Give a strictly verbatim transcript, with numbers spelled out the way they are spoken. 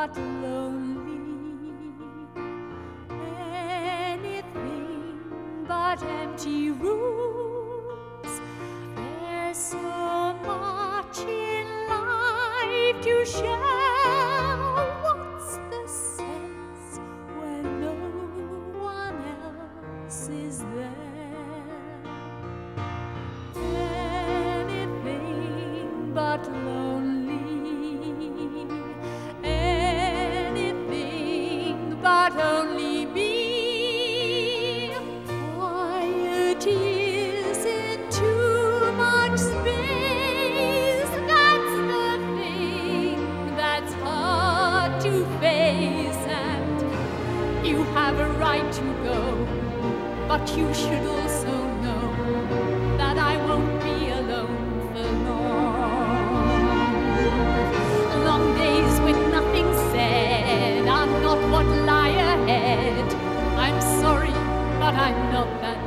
but lonely. Anything but empty rooms. There's so much in life to share. What's the sense when no one else is there? Anything but lonely. Anything but only me. Quiet isn't too much space. That's the thing that's hard to face. And you have a right to go, but you should also know that I won't be alone for long. Long days with nothing said are not what lie ahead. I'm sorry, but I'm not that